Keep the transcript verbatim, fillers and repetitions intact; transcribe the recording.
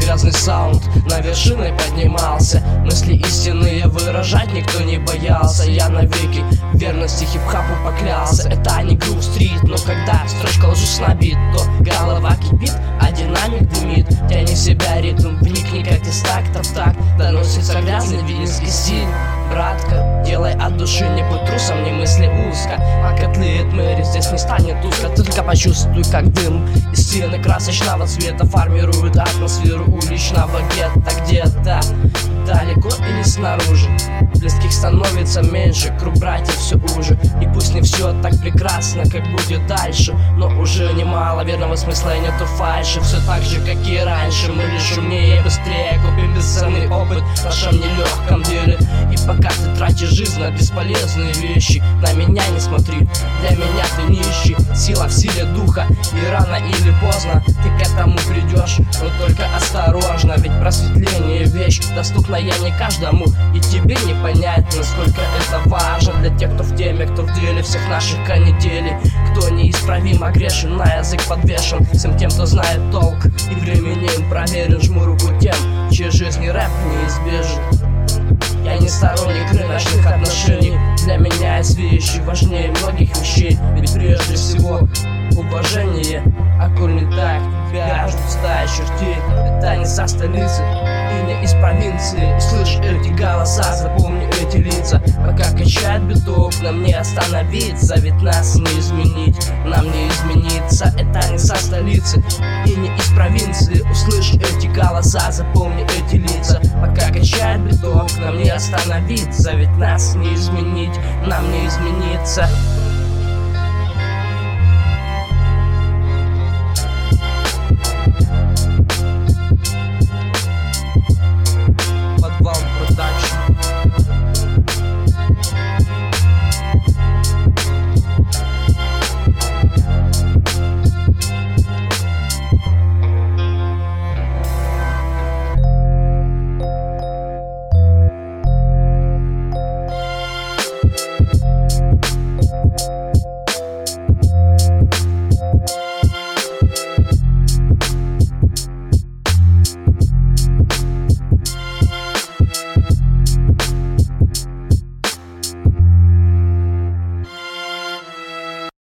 грязный саунд на вершины поднимался. Мысли истинные выражать никто не боялся. Я навеки верности хип-хапу поклялся. Это не грув стрит, но когда строчка лжу снобит, то голова кипит, а динамик дымит. Тяни себя ритм, вникни как из тактов так доносится грязный винский стиль. Братка, делай от души, не будь трусом, не мысли узко. Пока тлеет Мэри, здесь не станет узко. Ты только почувствуй, как дым из стены красочного цвета формирует атмосферу уличного гетто. Где-то далеко или снаружи близких становится меньше, круг братьев все уже. И пусть не все так прекрасно, как будет дальше, но уже немало верного смысла и нету фальши. Все так же, как и раньше, мы лишь умнее, быстрее купим бесценный опыт в нашем нелегком деле. И пока ты тратишь жизнь на бесполезные вещи, на меня не смотри, для меня ты нищий. Сила в силе духа, и рано или поздно ты к этому придешь, но только осторожно, ведь просветление вещь доступная не каждому, и тебе не понять, насколько это важно. Для тех, кто в теме, кто в деле всех наших канителей, кто неисправимо грешен, на язык подвешен. Всем тем, кто знает толк и временем проверен, жму руку тем, чьей жизни рэп неизбежен. Я не сторонник рыночных отношений, для меня есть вещи важнее многих вещей. Ведь прежде всего уважение, а коль не так, тебя ждут стая чертей. Это не со столицы и не из провинции. И слышь эти голоса, запомни эти лица. Пока качает биток, нам не остановиться, ведь нас не изменить, нам не измениться. Это не со столицы и не из провинции. Услышь эти голоса, запомни эти лица. Пока качает биток, нам не остановиться, ведь нас не изменить, нам не измениться.